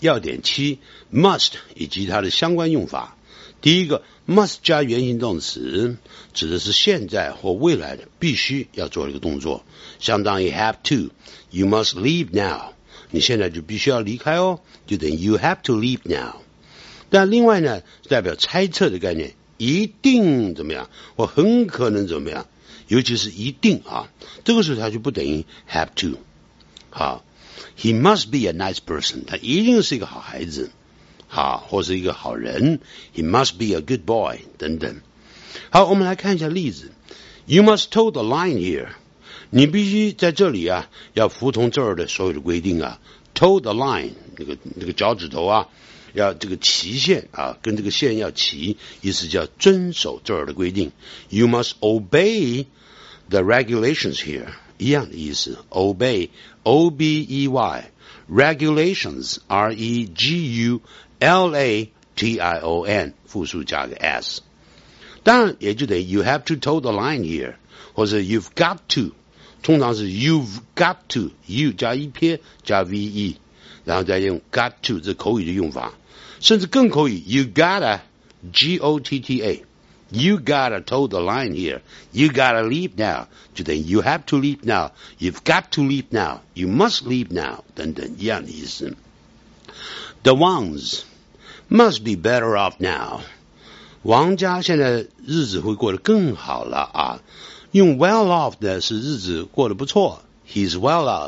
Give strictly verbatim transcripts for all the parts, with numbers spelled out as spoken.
要点七 must 以及它的相关用法。第一个 must 加原形动词，指的是现在或未来的必须要做一个动作，相当于 have to， you must leave now， 你现在就必须要离开哦，就等于 you have to leave now。但另外呢，代表猜测的概念，一定怎么样，或很可能怎么样，尤其是一定啊，这个时候它就不等于 have to。好 ，he must be a nice person， 他一定是一个好孩子。好，或是一个好人 ，he must be a good boy 等等。好，我们来看一下例子。You must toe the line here， 你必须在这里啊，要服从这儿的所有的规定啊。toe the line， 那个那个脚趾头啊，要这个齐线啊，跟这个线要齐，意思叫遵守这儿的规定。You must obey the regulations here， 一样的意思 ，obey O B E Y。Regulations, R E G U L A T I O N， 复数加个 s， 当然也就等于 you have to toe the line here， 或者 you've got to， 通常是 you've got to， you 加一撇加 ve， 然后再用 got to， 这口语的用法，甚至更口语 you gotta G O T T A。You gotta toe the line here. You gotta leave now. 就等于 you have to leave now. You've got to leave now. You must leave now. 等等一样的意思。The ones must be better off now. 王家现在日子会过得更好了啊。用 well off 的是日子过得不错。He's well off.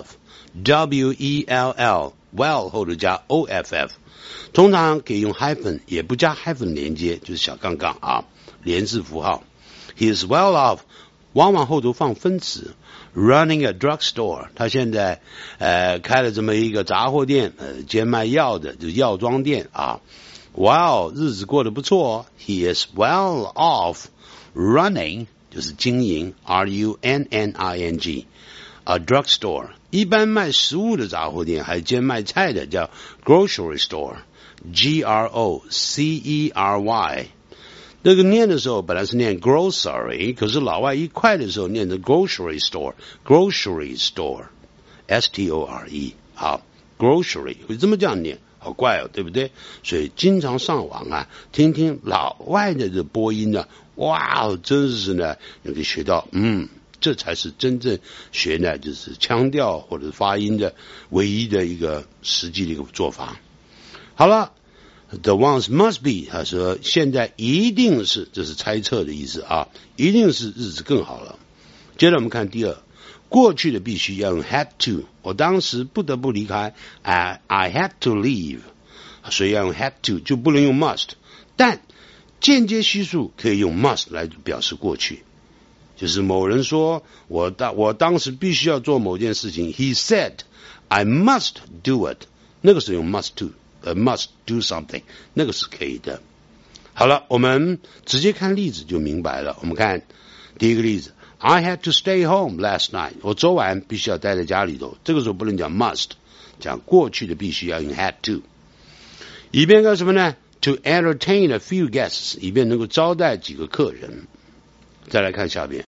W E L L. Well 后头加 O F F。通常可以用 hyphen， 也不加 hyphen 连接，就是小杠杠啊。连字符号 ，He is well off， 往往后头放分词 ，running a drugstore， 他现在呃开了这么一个杂货店，呃兼卖药的，就是药妆店啊。Wow， 日子过得不错 ，He is well off running， 就是经营 ，R U N N I N G，a drugstore， 一般卖食物的杂货店，还兼卖菜的叫 grocery store，G R O C E R Y。这个念的时候本来是念 grocery， 可是老外一快的时候念成 grocery store，grocery store，S T O R E， 好 ，grocery 会这么这样念，好怪哦，对不对？所以经常上网啊，听听老外的这播音呢、啊，哇，真是呢，你可以学到，嗯，这才是真正学呢，就是腔调或者发音的唯一的一个实际的一个做法。好了。The ones must be， 他说现在一定是，这是猜测的意思啊，一定是日子更好了。接着我们看第二，过去的必须要用 had to， 我当时不得不离开 I, I had to leave， 所以要用 had to， 就不能用 must， 但间接虚数可以用 must 来表示过去，就是某人说我当我当时必须要做某件事情 He said I must do it， 那个时候用 must to，呃 must do something， 那个是可以的。好了，我们直接看例子就明白了。我们看第一个例子 ，I had to stay home last night。我昨晚必须要待在家里头，这个时候不能讲 must， 讲过去的必须要用 had to。以便干什么呢 ？To entertain a few guests， 以便能够招待几个客人。再来看下边。